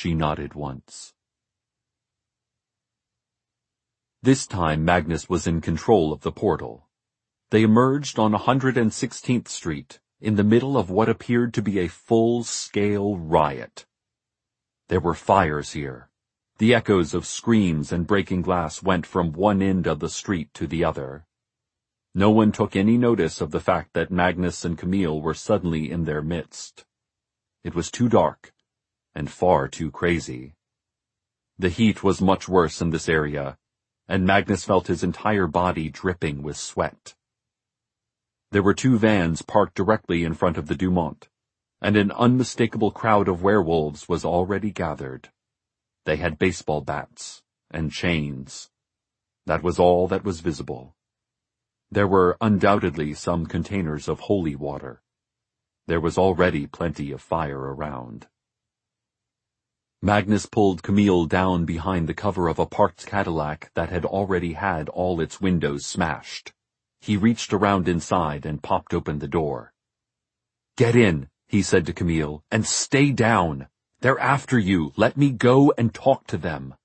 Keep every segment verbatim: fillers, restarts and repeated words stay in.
She nodded once. This time Magnus was in control of the portal. They emerged on one hundred sixteenth Street, in the middle of what appeared to be a full-scale riot. There were fires here. The echoes of screams and breaking glass went from one end of the street to the other. No one took any notice of the fact that Magnus and Camille were suddenly in their midst. It was too dark, and far too crazy. The heat was much worse in this area, and Magnus felt his entire body dripping with sweat. There were two vans parked directly in front of the Dumont, and an unmistakable crowd of werewolves was already gathered. They had baseball bats and chains. That was all that was visible. There were undoubtedly some containers of holy water. There was already plenty of fire around. Magnus pulled Camille down behind the cover of a parked Cadillac that had already had all its windows smashed. He reached around inside and popped open the door. "Get in," he said to Camille, "and stay down. They're after you. Let me go and talk to them."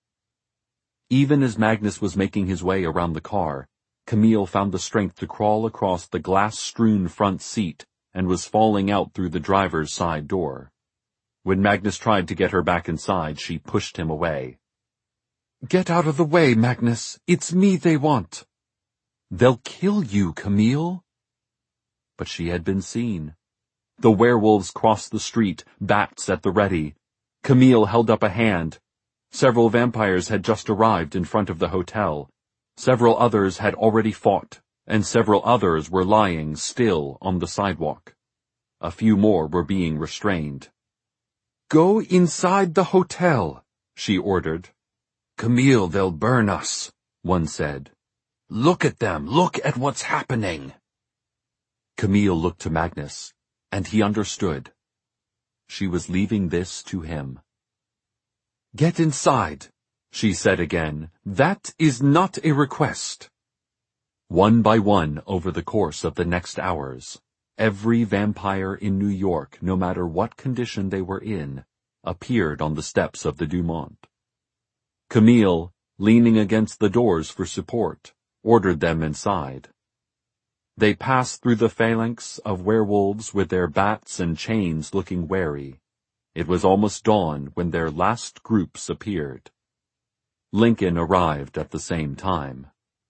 Even as Magnus was making his way around the car, Camille found the strength to crawl across the glass-strewn front seat and was falling out through the driver's side door. When Magnus tried to get her back inside, she pushed him away. "Get out of the way, Magnus. It's me they want." "They'll kill you, Camille." But she had been seen. The werewolves crossed the street, bats at the ready. Camille held up a hand. Several vampires had just arrived in front of the hotel. Several others had already fought, and several others were lying still on the sidewalk. A few more were being restrained. "Go inside the hotel," she ordered. "Camille, they'll burn us," one said. "Look at them, look at what's happening." Camille looked to Magnus, and he understood. She was leaving this to him. "Get inside," she said again. "That is not a request." One by one, over the course of the next hours, every vampire in New York, no matter what condition they were in, appeared on the steps of the Dumont. Camille, leaning against the doors for support, ordered them inside. They passed through the phalanx of werewolves with their bats and chains looking wary. It was almost dawn when their last groups appeared. Lincoln arrived at the same time.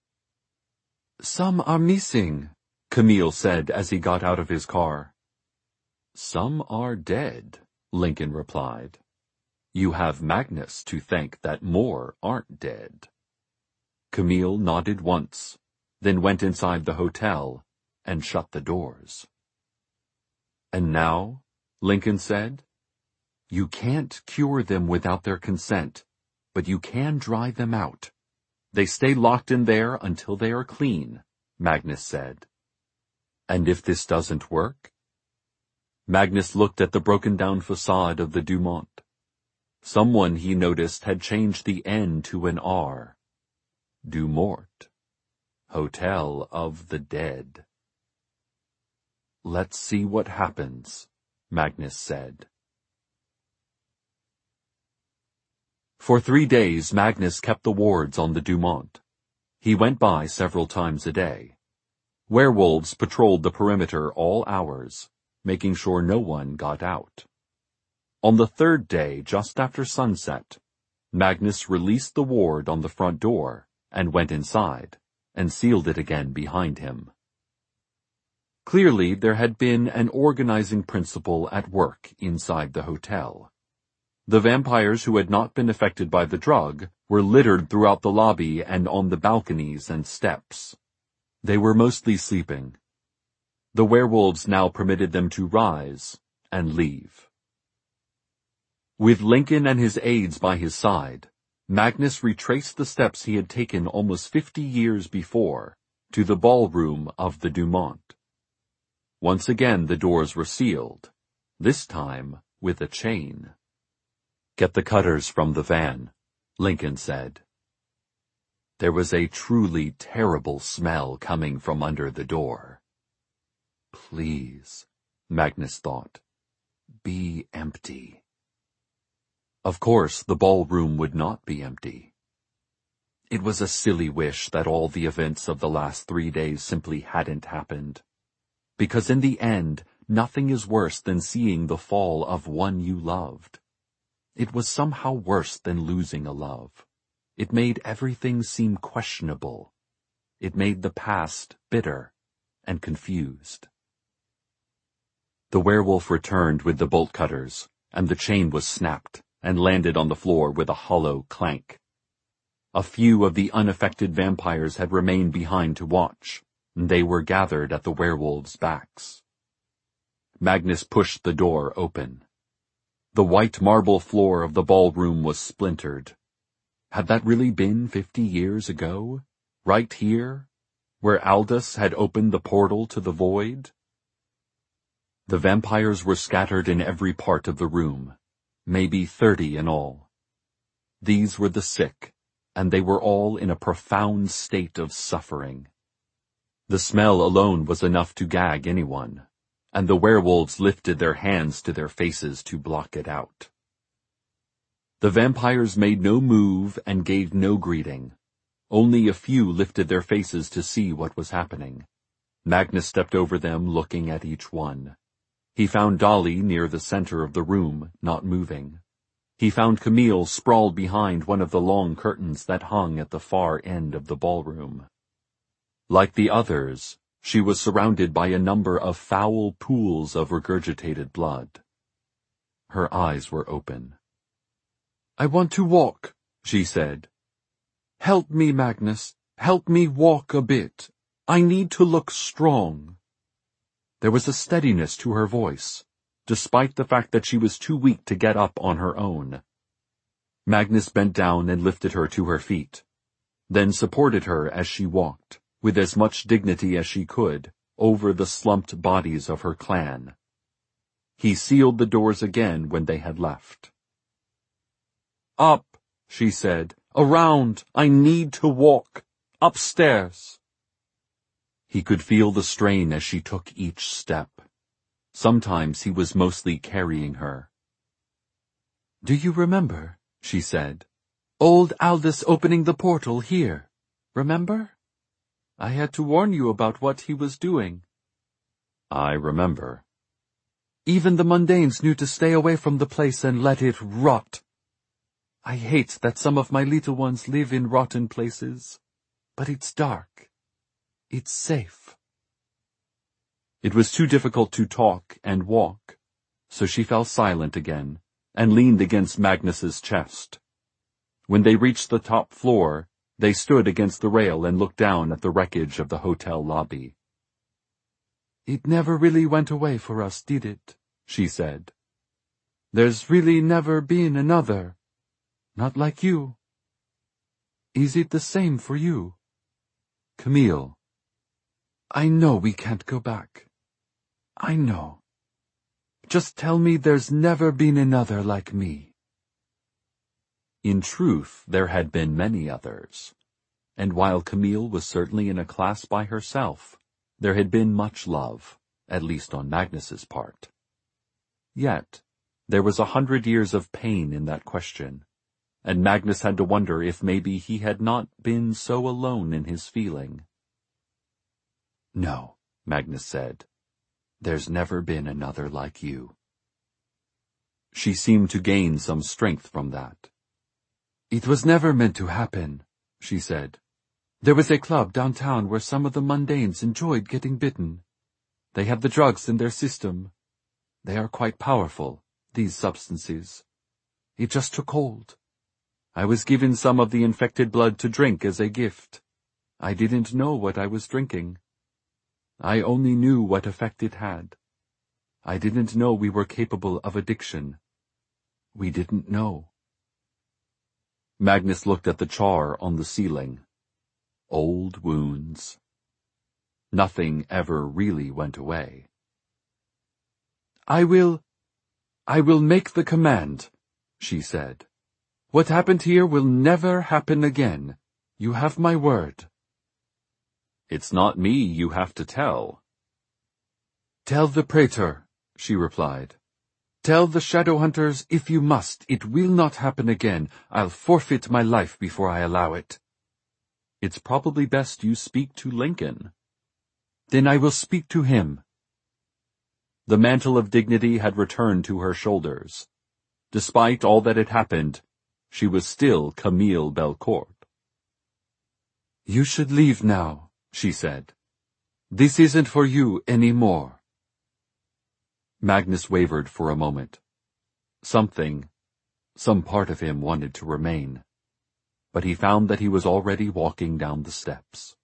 "Some are missing," Camille said as he got out of his car. "Some are dead," Lincoln replied. "You have Magnus to thank that more aren't dead." Camille nodded once, then went inside the hotel and shut the doors. "And now," Lincoln said, "you can't cure them without their consent, but you can dry them out. They stay locked in there until they are clean," Magnus said. "And if this doesn't work?" Magnus looked at the broken-down facade of the Dumont. Someone, he noticed, had changed the N to an R. Dumort. Hotel of the Dead. "Let's see what happens," Magnus said. For three days Magnus kept the wards on the Dumont. He went by several times a day. Werewolves patrolled the perimeter all hours, making sure no one got out. On the third day, just after sunset, Magnus released the ward on the front door and went inside, and sealed it again behind him. Clearly, there had been an organizing principle at work inside the hotel. The vampires who had not been affected by the drug were littered throughout the lobby and on the balconies and steps. They were mostly sleeping. The werewolves now permitted them to rise and leave. With Lincoln and his aides by his side, Magnus retraced the steps he had taken almost fifty years before to the ballroom of the Dumont. Once again the doors were sealed, this time with a chain. "Get the cutters from the van," Lincoln said. There was a truly terrible smell coming from under the door. Please, Magnus thought, be empty. Of course, the ballroom would not be empty. It was a silly wish that all the events of the last three days simply hadn't happened. Because in the end, nothing is worse than seeing the fall of one you loved. It was somehow worse than losing a love. It made everything seem questionable. It made the past bitter and confused. The werewolf returned with the bolt cutters, and the chain was snapped and landed on the floor with a hollow clank. A few of the unaffected vampires had remained behind to watch, and they were gathered at the werewolves' backs. Magnus pushed the door open. The white marble floor of the ballroom was splintered. Had that really been fifty years ago? Right here? Where Aldous had opened the portal to the void? The vampires were scattered in every part of the room, maybe thirty in all. These were the sick, and they were all in a profound state of suffering. The smell alone was enough to gag anyone, and the werewolves lifted their hands to their faces to block it out. The vampires made no move and gave no greeting. Only a few lifted their faces to see what was happening. Magnus stepped over them, looking at each one. He found Dolly near the center of the room, not moving. He found Camille sprawled behind one of the long curtains that hung at the far end of the ballroom. Like the others, she was surrounded by a number of foul pools of regurgitated blood. Her eyes were open. "I want to walk," she said. "Help me, Magnus. Help me walk a bit. I need to look strong." There was a steadiness to her voice, despite the fact that she was too weak to get up on her own. Magnus bent down and lifted her to her feet, then supported her as she walked, with as much dignity as she could, over the slumped bodies of her clan. He sealed the doors again when they had left. "Up," she said. "Around. I need to walk. Upstairs." He could feel the strain as she took each step. Sometimes he was mostly carrying her. "Do you remember," she said, "old Aldous opening the portal here? Remember? I had to warn you about what he was doing." "I remember." "Even the mundanes knew to stay away from the place and let it rot. I hate that some of my little ones live in rotten places, but it's dark. It's safe." It was too difficult to talk and walk, so she fell silent again and leaned against Magnus's chest. When they reached the top floor, they stood against the rail and looked down at the wreckage of the hotel lobby. "It never really went away for us, did it?" she said. "There's really never been another. Not like you. Is it the same for you?" "Camille." "I know we can't go back. I know. Just tell me there's never been another like me." In truth, there had been many others, and while Camille was certainly in a class by herself, there had been much love, at least on Magnus's part. Yet, there was a hundred years of pain in that question, and Magnus had to wonder if maybe he had not been so alone in his feeling. "No," Magnus said. "There's never been another like you." She seemed to gain some strength from that. "It was never meant to happen," she said. "There was a club downtown where some of the mundanes enjoyed getting bitten. They have the drugs in their system. They are quite powerful, these substances. It just took hold. I was given some of the infected blood to drink as a gift. I didn't know what I was drinking. I only knew what effect it had. I didn't know we were capable of addiction. We didn't know." Magnus looked at the char on the ceiling. Old wounds. Nothing ever really went away. "I will... I will make the command," she said. "What happened here will never happen again. You have my word." "It's not me you have to tell." "Tell the praetor," she replied. Tell the Shadowhunters, if you must, it will not happen again. I'll forfeit my life before I allow it. It's probably best you speak to Lincoln. Then I will speak to him. The mantle of dignity had returned to her shoulders. Despite all that had happened, she was still Camille Belcourt. You should leave now, she said. This isn't for you anymore. Magnus wavered for a moment. Something, some part of him wanted to remain, but he found that he was already walking down the steps.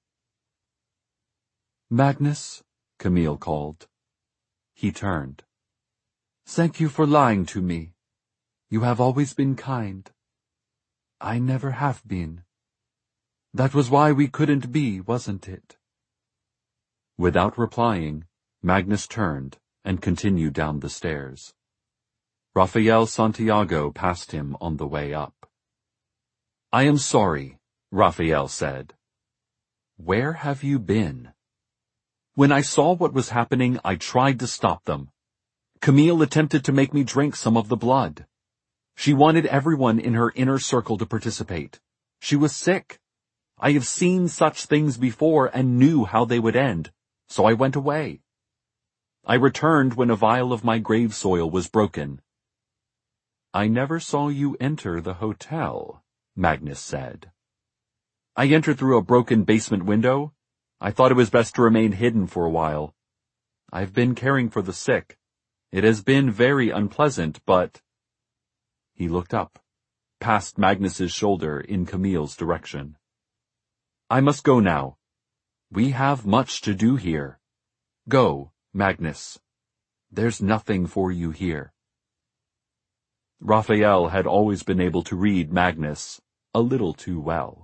Magnus, Camille called. He turned. Thank you for lying to me. You have always been kind. I never have been. That was why we couldn't be, wasn't it? Without replying, Magnus turned and continued down the stairs. Rafael Santiago passed him on the way up. I am sorry, Rafael said. Where have you been? When I saw what was happening, I tried to stop them. Camille attempted to make me drink some of the blood. She wanted everyone in her inner circle to participate. She was sick. I have seen such things before and knew how they would end, so I went away. I returned when a vial of my grave soil was broken. I never saw you enter the hotel, Magnus said. I entered through a broken basement window. I thought it was best to remain hidden for a while. I've been caring for the sick. It has been very unpleasant, but... He looked up, past Magnus's shoulder in Camille's direction. I must go now. We have much to do here. Go, Magnus. There's nothing for you here. Raphael had always been able to read Magnus a little too well.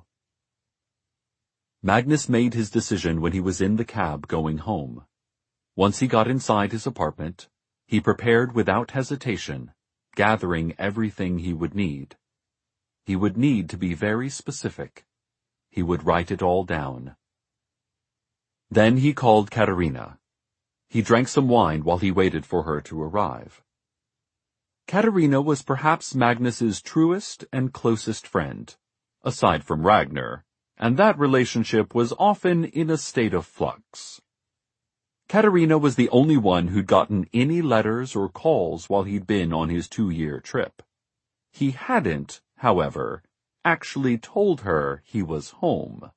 Magnus made his decision when he was in the cab going home. Once he got inside his apartment, he prepared without hesitation, gathering everything he would need. He would need to be very specific. He would write it all down. Then he called Katerina. He drank some wine while he waited for her to arrive. Katerina was perhaps Magnus's truest and closest friend, aside from Ragnar, and that relationship was often in a state of flux. Katerina was the only one who'd gotten any letters or calls while he'd been on his two-year trip. He hadn't, however, actually told her he was home.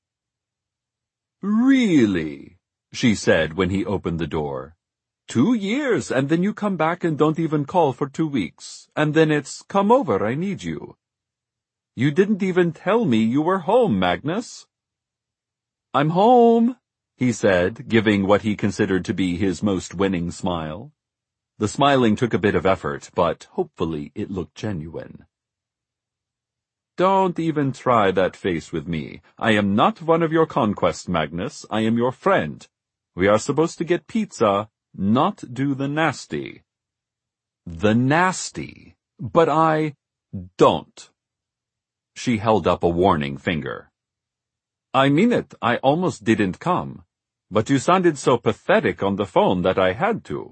Really? She said when he opened the door. Two years, and then you come back and don't even call for two weeks, and then it's, come over, I need you. You didn't even tell me you were home, Magnus. I'm home, he said, giving what he considered to be his most winning smile. The smiling took a bit of effort, but hopefully it looked genuine. Don't even try that face with me. I am not one of your conquests, Magnus. I am your friend. We are supposed to get pizza, not do the nasty. The nasty? But I don't. She held up a warning finger. I mean it, I almost didn't come. But you sounded so pathetic on the phone that I had to.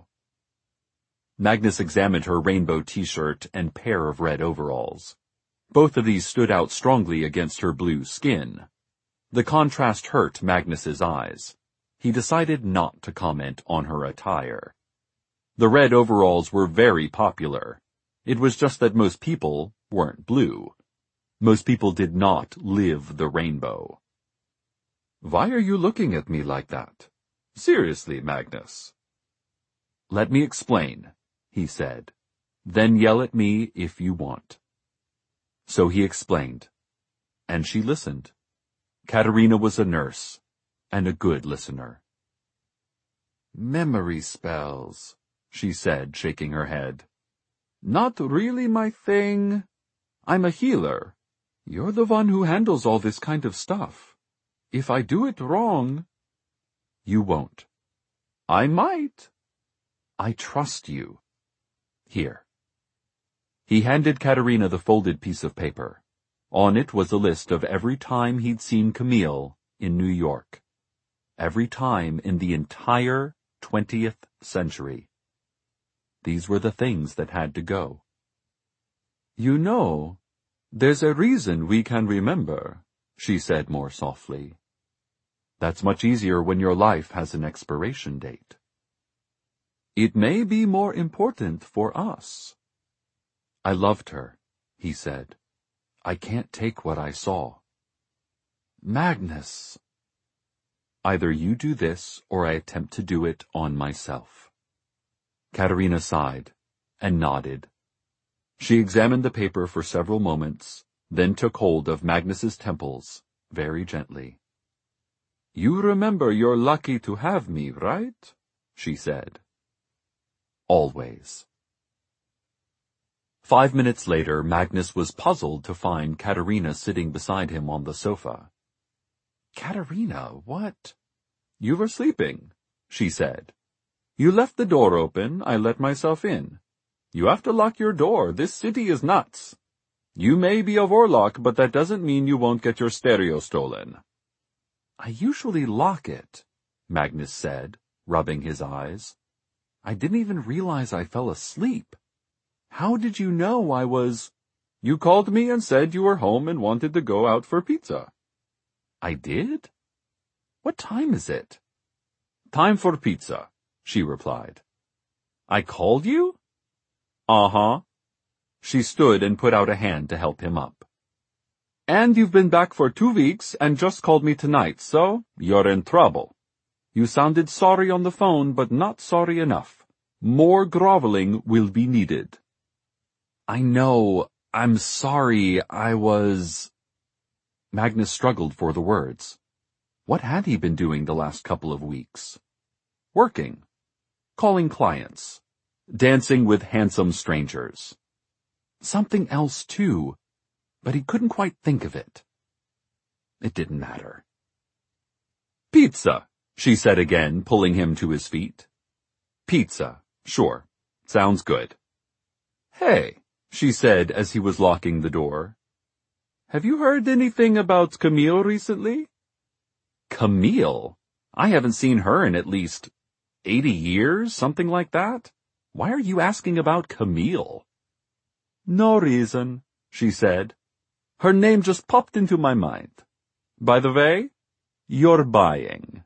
Magnus examined her rainbow t-shirt and pair of red overalls. Both of these stood out strongly against her blue skin. The contrast hurt Magnus's eyes. He decided not to comment on her attire. The red overalls were very popular. It was just that most people weren't blue. Most people did not live the rainbow. Why are you looking at me like that? Seriously, Magnus. Let me explain, he said. Then yell at me if you want. So he explained, and she listened. Katerina was a nurse, and a good listener. Memory spells, she said, shaking her head. Not really my thing. I'm a healer. You're the one who handles all this kind of stuff. If I do it wrong... You won't. I might. I trust you. Here. He handed Katerina the folded piece of paper. On it was a list of every time he'd seen Camille in New York. Every time in the entire twentieth century. These were the things that had to go. "You know, there's a reason we can remember," she said more softly. "That's much easier when your life has an expiration date." "It may be more important for us." "I loved her," he said. "I can't take what I saw." "Magnus." "Either you do this, or I attempt to do it on myself." Katerina sighed and nodded. She examined the paper for several moments, then took hold of Magnus's temples very gently. "You remember you're lucky to have me, right?" she said. "Always." Five minutes later, Magnus was puzzled to find Katerina sitting beside him on the sofa. "Katerina, what?" "You were sleeping," she said. "You left the door open, I let myself in. You have to lock your door, this city is nuts. You may be a warlock, but that doesn't mean you won't get your stereo stolen." "I usually lock it," Magnus said, rubbing his eyes. "I didn't even realize I fell asleep. How did you know I was—" "You called me and said you were home and wanted to go out for pizza." "I did? What time is it?" "Time for pizza," she replied. "I called you?" "Uh-huh." She stood and put out a hand to help him up. "And you've been back for two weeks and just called me tonight, so you're in trouble. You sounded sorry on the phone, but not sorry enough. More groveling will be needed." "I know. I'm sorry. I was—" Magnus struggled for the words. What had he been doing the last couple of weeks? Working. Calling clients. Dancing with handsome strangers. Something else, too, but he couldn't quite think of it. It didn't matter. "Pizza," she said again, pulling him to his feet. "Pizza. Sure. Sounds good." "Hey," she said as he was locking the door. "Have you heard anything about Camille recently?" "Camille? I haven't seen her in at least eighty years, something like that. Why are you asking about Camille?" "No reason," she said. "Her name just popped into my mind. By the way, you're buying."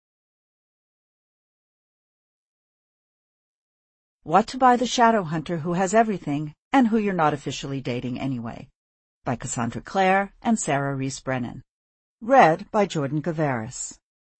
What to Buy the Shadow Hunter Who Has Everything and Who You're Not Officially Dating Anyway, by Cassandra Clare and Sarah Reese Brennan. Read by Jordan Gavaris.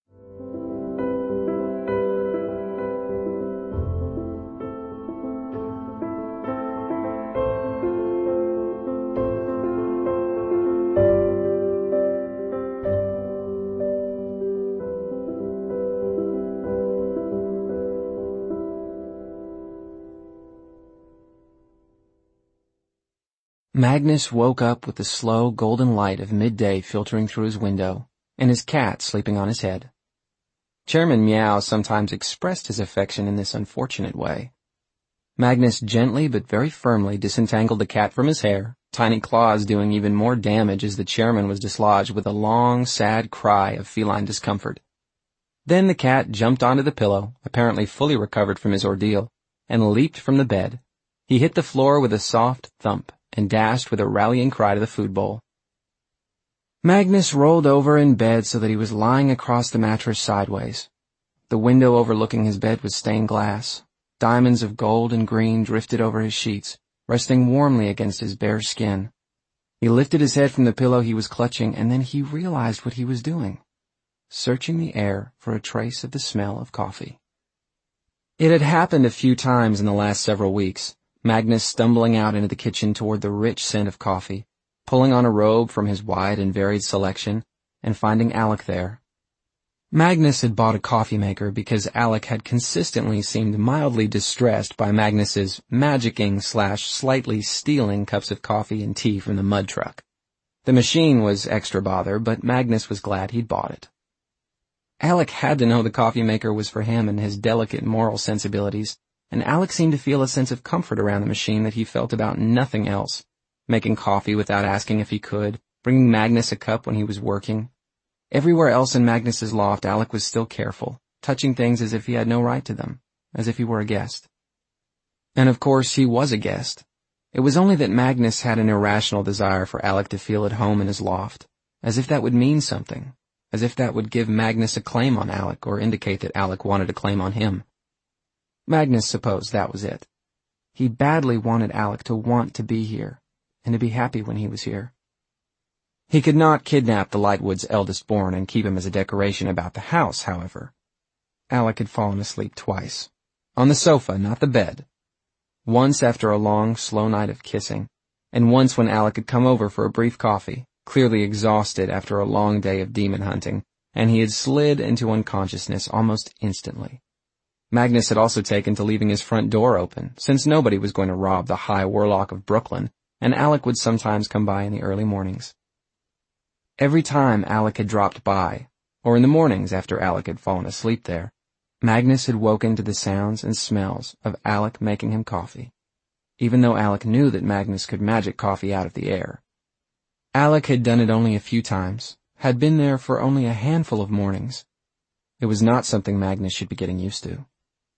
Magnus woke up with the slow golden light of midday filtering through his window, and his cat sleeping on his head. Chairman Meow sometimes expressed his affection in this unfortunate way. Magnus gently but very firmly disentangled the cat from his hair, tiny claws doing even more damage as the chairman was dislodged with a long, sad cry of feline discomfort. Then the cat jumped onto the pillow, apparently fully recovered from his ordeal, and leaped from the bed. He hit the floor with a soft thump and dashed with a rallying cry to the food bowl. Magnus rolled over in bed so that he was lying across the mattress sideways. The window overlooking his bed was stained glass. Diamonds of gold and green drifted over his sheets, resting warmly against his bare skin. He lifted his head from the pillow he was clutching, and then he realized what he was doing, searching the air for a trace of the smell of coffee. It had happened a few times in the last several weeks. Magnus stumbling out into the kitchen toward the rich scent of coffee, pulling on a robe from his wide and varied selection, and finding Alec there. Magnus had bought a coffee maker because Alec had consistently seemed mildly distressed by Magnus's magicking slash slightly stealing cups of coffee and tea from the mud truck. The machine was extra bother, but Magnus was glad he'd bought it. Alec had to know the coffee maker was for him and his delicate moral sensibilities, and Alec seemed to feel a sense of comfort around the machine that he felt about nothing else, making coffee without asking if he could, bringing Magnus a cup when he was working. Everywhere else in Magnus's loft, Alec was still careful, touching things as if he had no right to them, as if he were a guest. And of course he was a guest. It was only that Magnus had an irrational desire for Alec to feel at home in his loft, as if that would mean something, as if that would give Magnus a claim on Alec or indicate that Alec wanted a claim on him. Magnus supposed that was it. He badly wanted Alec to want to be here, and to be happy when he was here. He could not kidnap the Lightwoods' eldest born and keep him as a decoration about the house, however. Alec had fallen asleep twice. On the sofa, not the bed. Once after a long, slow night of kissing, and once when Alec had come over for a brief coffee, clearly exhausted after a long day of demon hunting, and he had slid into unconsciousness almost instantly. Magnus had also taken to leaving his front door open, since nobody was going to rob the High Warlock of Brooklyn, and Alec would sometimes come by in the early mornings. Every time Alec had dropped by, or in the mornings after Alec had fallen asleep there, Magnus had woken to the sounds and smells of Alec making him coffee, even though Alec knew that Magnus could magic coffee out of the air. Alec had done it only a few times, had been there for only a handful of mornings. It was not something Magnus should be getting used to.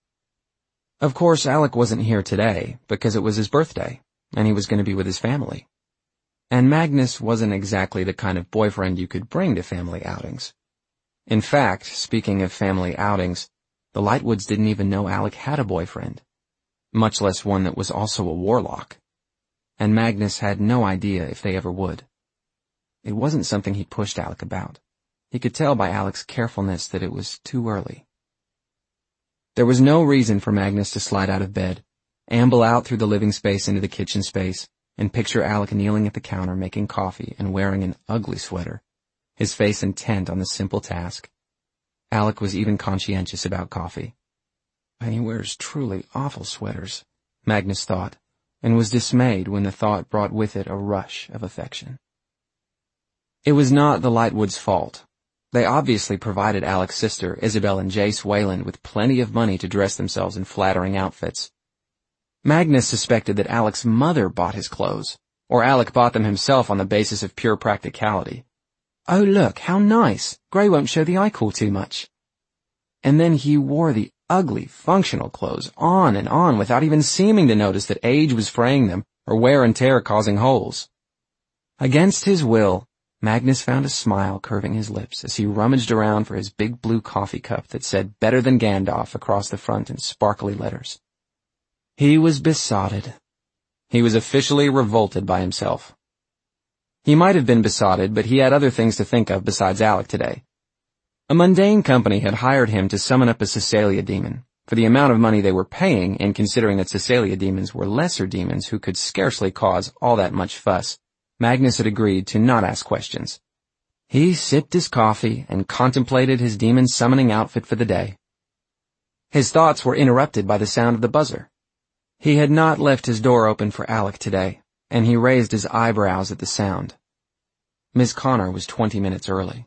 Of course, Alec wasn't here today, because it was his birthday, and he was going to be with his family. And Magnus wasn't exactly the kind of boyfriend you could bring to family outings. In fact, speaking of family outings, the Lightwoods didn't even know Alec had a boyfriend, much less one that was also a warlock. And Magnus had no idea if they ever would. It wasn't something he pushed Alec about. He could tell by Alec's carefulness that it was too early. There was no reason for Magnus to slide out of bed, amble out through the living space into the kitchen space, and picture Alec kneeling at the counter making coffee and wearing an ugly sweater, his face intent on the simple task. Alec was even conscientious about coffee. And he wears truly awful sweaters, Magnus thought, and was dismayed when the thought brought with it a rush of affection. It was not the Lightwoods' fault. They obviously provided Alec's sister, Isabel and Jace Wayland, with plenty of money to dress themselves in flattering outfits. Magnus suspected that Alec's mother bought his clothes, or Alec bought them himself on the basis of pure practicality. Oh look, how nice! Grey won't show the eye-call too much. And then he wore the ugly, functional clothes on and on without even seeming to notice that age was fraying them or wear and tear causing holes. Against his will, Magnus found a smile curving his lips as he rummaged around for his big blue coffee cup that said "Better Than Gandalf" across the front in sparkly letters. He was besotted. He was officially revolted by himself. He might have been besotted, but he had other things to think of besides Alec today. A mundane company had hired him to summon up a Caecilian demon, for the amount of money they were paying, and considering that Caecilian demons were lesser demons who could scarcely cause all that much fuss, Magnus had agreed to not ask questions. He sipped his coffee and contemplated his demon summoning outfit for the day. His thoughts were interrupted by the sound of the buzzer. He had not left his door open for Alec today, and he raised his eyebrows at the sound. Miss Connor was twenty minutes early.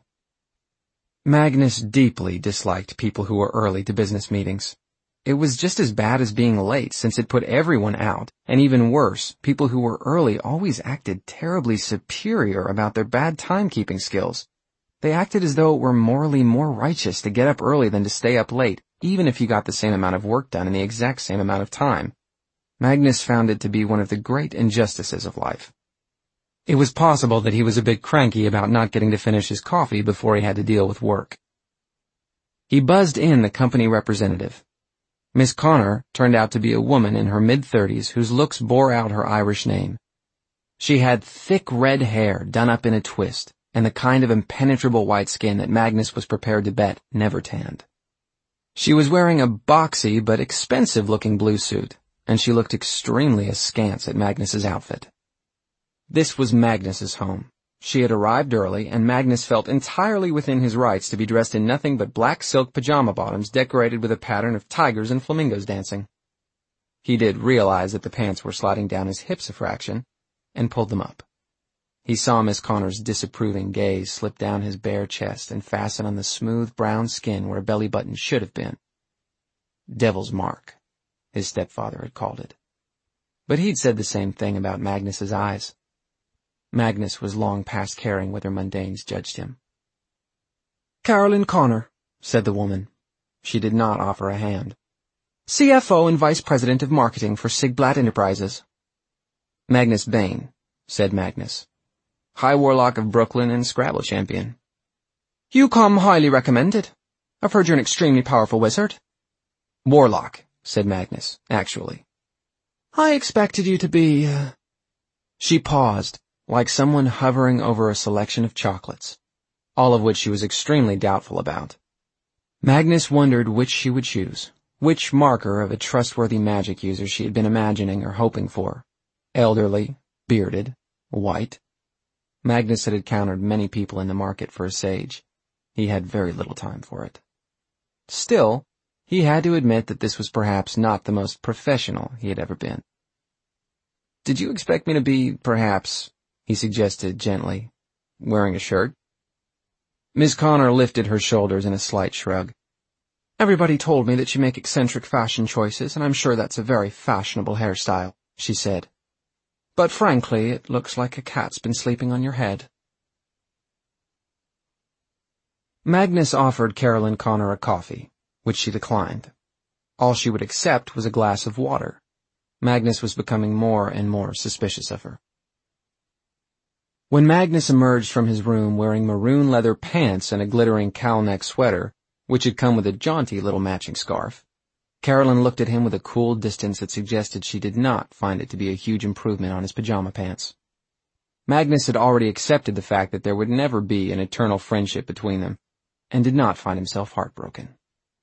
Magnus deeply disliked people who were early to business meetings. It was just as bad as being late, since it put everyone out, and even worse, people who were early always acted terribly superior about their bad timekeeping skills. They acted as though it were morally more righteous to get up early than to stay up late, even if you got the same amount of work done in the exact same amount of time. Magnus found it to be one of the great injustices of life. It was possible that he was a bit cranky about not getting to finish his coffee before he had to deal with work. He buzzed in the company representative. Miss Connor turned out to be a woman in her mid-thirties whose looks bore out her Irish name. She had thick red hair done up in a twist, and the kind of impenetrable white skin that Magnus was prepared to bet never tanned. She was wearing a boxy but expensive-looking blue suit, and she looked extremely askance at Magnus's outfit. This was Magnus's home. She had arrived early, and Magnus felt entirely within his rights to be dressed in nothing but black silk pajama bottoms decorated with a pattern of tigers and flamingos dancing. He did realize that the pants were sliding down his hips a fraction, and pulled them up. He saw Miss Connor's disapproving gaze slip down his bare chest and fasten on the smooth brown skin where a belly button should have been. Devil's mark, his stepfather had called it. But he'd said the same thing about Magnus's eyes. Magnus was long past caring whether mundanes judged him. "Carolyn Connor," said the woman. She did not offer a hand. C F O and Vice President of Marketing for Sigblat Enterprises. Magnus Bane, said Magnus. High Warlock of Brooklyn and Scrabble champion. You come highly recommended. I've heard you're an extremely powerful wizard. Warlock, said Magnus, actually. I expected you to be, uh... She paused, like someone hovering over a selection of chocolates, all of which she was extremely doubtful about. Magnus wondered which she would choose, which marker of a trustworthy magic user she had been imagining or hoping for. Elderly, bearded, white. Magnus had encountered many people in the market for a sage. He had very little time for it. Still, he had to admit that this was perhaps not the most professional he had ever been. Did you expect me to be, perhaps, he suggested gently, wearing a shirt? Miss Connor lifted her shoulders in a slight shrug. Everybody told me that you make eccentric fashion choices, and I'm sure that's a very fashionable hairstyle, she said. But frankly, it looks like a cat's been sleeping on your head. Magnus offered Carolyn Connor a coffee, which she declined. All she would accept was a glass of water. Magnus was becoming more and more suspicious of her. When Magnus emerged from his room wearing maroon leather pants and a glittering cowl-neck sweater, which had come with a jaunty little matching scarf, Carolyn looked at him with a cool distance that suggested she did not find it to be a huge improvement on his pajama pants. Magnus had already accepted the fact that there would never be an eternal friendship between them, and did not find himself heartbroken.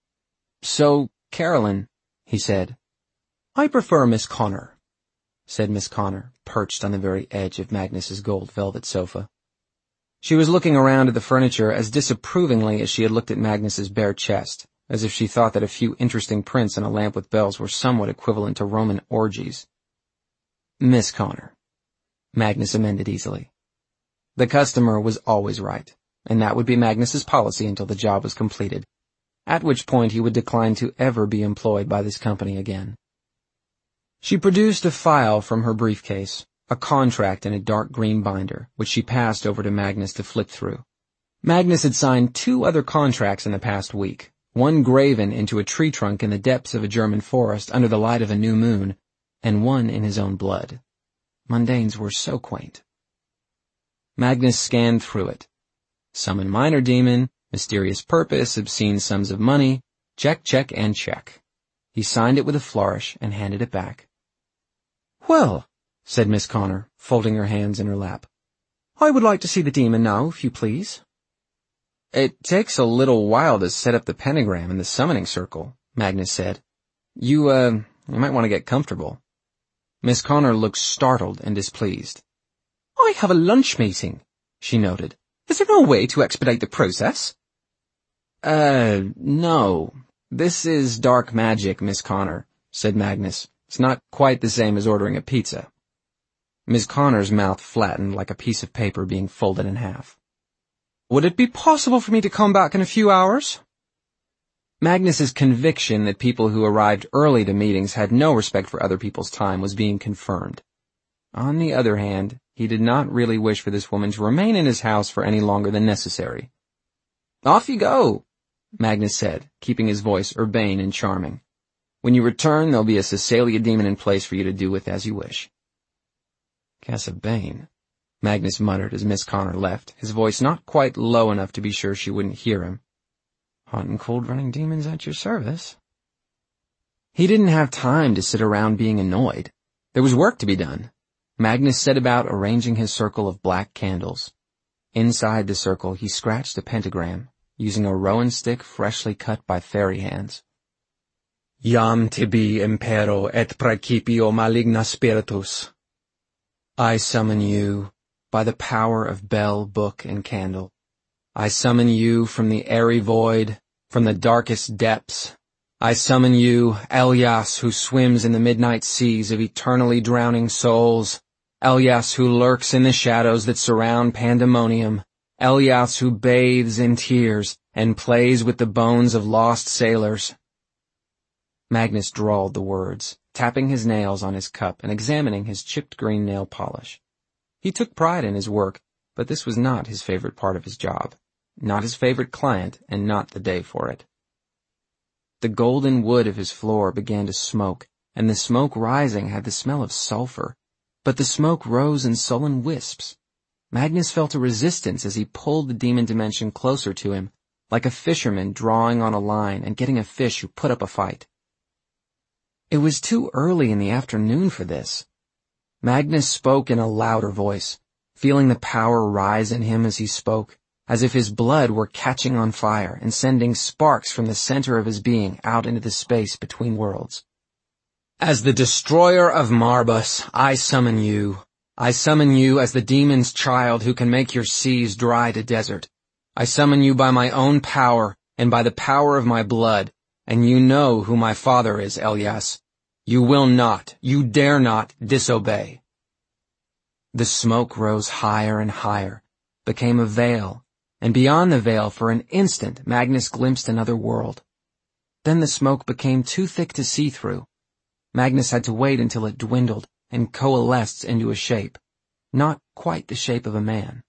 So, Carolyn, he said. I prefer Miss Connor, said Miss Connor, perched on the very edge of Magnus's gold velvet sofa. She was looking around at the furniture as disapprovingly as she had looked at Magnus's bare chest, as if she thought that a few interesting prints and a lamp with bells were somewhat equivalent to Roman orgies. Miss Connor, Magnus amended easily. The customer was always right, and that would be Magnus's policy until the job was completed, at which point he would decline to ever be employed by this company again. She produced a file from her briefcase, a contract in a dark green binder, which she passed over to Magnus to flip through. Magnus had signed two other contracts in the past week, one graven into a tree trunk in the depths of a German forest under the light of a new moon, and one in his own blood. Mundanes were so quaint. Magnus scanned through it. Summon minor demon, mysterious purpose, obscene sums of money, check, check, and check. He signed it with a flourish and handed it back. Well, said Miss Connor, folding her hands in her lap, I would like to see the demon now, if you please. It takes a little while to set up the pentagram in the summoning circle, Magnus said. You, uh, you might want to get comfortable. Miss Connor looked startled and displeased. I have a lunch meeting, she noted. Is there no way to expedite the process? Uh, no. This is dark magic, Miss Connor, said Magnus. It's not quite the same as ordering a pizza. Miss Connor's mouth flattened like a piece of paper being folded in half. Would it be possible for me to come back in a few hours? Magnus's conviction that people who arrived early to meetings had no respect for other people's time was being confirmed. On the other hand, he did not really wish for this woman to remain in his house for any longer than necessary. Off you go, Magnus said, keeping his voice urbane and charming. When you return, there'll be a Cecilia demon in place for you to do with as you wish. Casa Bane, Magnus muttered as Miss Connor left, his voice not quite low enough to be sure she wouldn't hear him. Hot and cold running demons at your service. He didn't have time to sit around being annoyed. There was work to be done. Magnus set about arranging his circle of black candles. Inside the circle, he scratched a pentagram, using a rowan stick freshly cut by fairy hands. Iam tibi impero et praecipio maligna spiritus. I summon you, by the power of bell, book, and candle. I summon you from the airy void, from the darkest depths. I summon you, Elias, who swims in the midnight seas of eternally drowning souls. Elias, who lurks in the shadows that surround pandemonium. Elias, who bathes in tears and plays with the bones of lost sailors. Magnus drawled the words, tapping his nails on his cup and examining his chipped green nail polish. He took pride in his work, but this was not his favorite part of his job, not his favorite client, and not the day for it. The golden wood of his floor began to smoke, and the smoke rising had the smell of sulfur. But the smoke rose in sullen wisps. Magnus felt a resistance as he pulled the demon dimension closer to him, like a fisherman drawing on a line and getting a fish who put up a fight. It was too early in the afternoon for this. Magnus spoke in a louder voice, feeling the power rise in him as he spoke, as if his blood were catching on fire and sending sparks from the center of his being out into the space between worlds. As the destroyer of Marbus, I summon you. I summon you as the demon's child who can make your seas dry to desert. I summon you by my own power and by the power of my blood, and you know who my father is, Elias. You will not, you dare not disobey. The smoke rose higher and higher, became a veil, and beyond the veil for an instant Magnus glimpsed another world. Then the smoke became too thick to see through. Magnus had to wait until it dwindled and coalesced into a shape, not quite the shape of a man.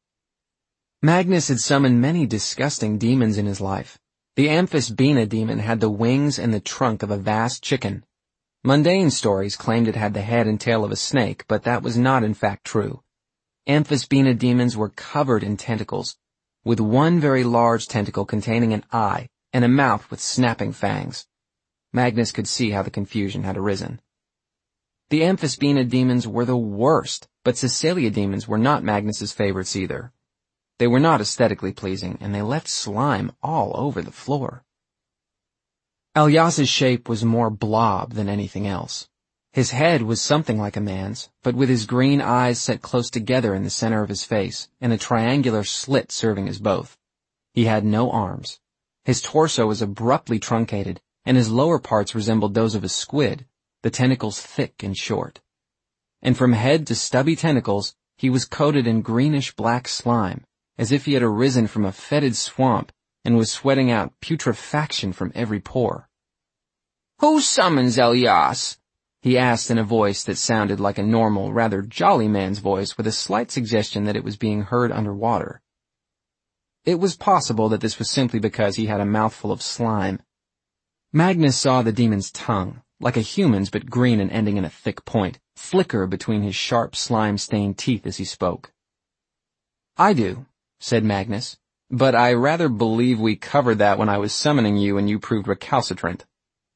Magnus had summoned many disgusting demons in his life. The Amphisbaena demon had the wings and the trunk of a vast chicken. Mundane stories claimed it had the head and tail of a snake, but that was not in fact true. Amphisbaena demons were covered in tentacles, with one very large tentacle containing an eye and a mouth with snapping fangs. Magnus could see how the confusion had arisen. The Amphisbaena demons were the worst, but Caecilia demons were not Magnus's favorites either. They were not aesthetically pleasing, and they left slime all over the floor. Elias's shape was more blob than anything else. His head was something like a man's, but with his green eyes set close together in the center of his face, and a triangular slit serving as both. He had no arms. His torso was abruptly truncated, and his lower parts resembled those of a squid, the tentacles thick and short. And from head to stubby tentacles, he was coated in greenish-black slime, as if he had arisen from a fetid swamp and was sweating out putrefaction from every pore. "Who summons Elias?" he asked in a voice that sounded like a normal, rather jolly man's voice with a slight suggestion that it was being heard underwater. It was possible that this was simply because he had a mouthful of slime. Magnus saw the demon's tongue, like a human's but green and ending in a thick point, flicker between his sharp slime-stained teeth as he spoke. "I do," said Magnus, "but I rather believe we covered that when I was summoning you and you proved recalcitrant."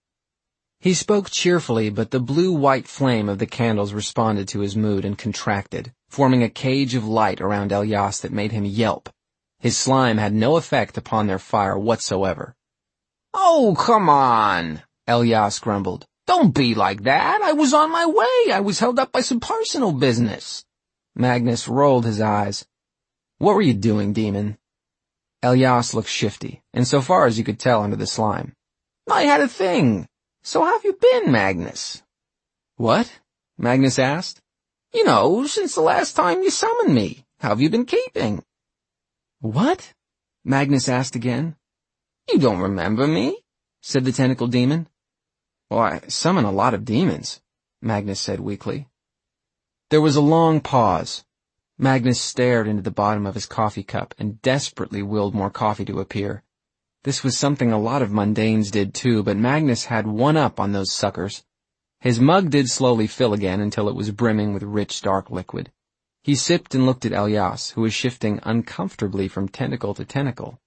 He spoke cheerfully, but the blue-white flame of the candles responded to his mood and contracted, forming a cage of light around Elias that made him yelp. His slime had no effect upon their fire whatsoever. "Oh, come on," Elias grumbled. "Don't be like that. I was on my way. I was held up by some personal business." Magnus rolled his eyes. "What were you doing, demon?" Elias looked shifty, and so far as you could tell under the slime. "I had a thing. So how have you been, Magnus?" "What?" Magnus asked. "You know, since the last time you summoned me. How have you been keeping?" "What?" Magnus asked again. "You don't remember me?" said the tentacle demon. "Well, I summon a lot of demons," Magnus said weakly. There was a long pause. Magnus stared into the bottom of his coffee cup and desperately willed more coffee to appear. This was something a lot of mundanes did too, but Magnus had one up on those suckers. His mug did slowly fill again until it was brimming with rich, dark liquid. He sipped and looked at Elias, who was shifting uncomfortably from tentacle to tentacle.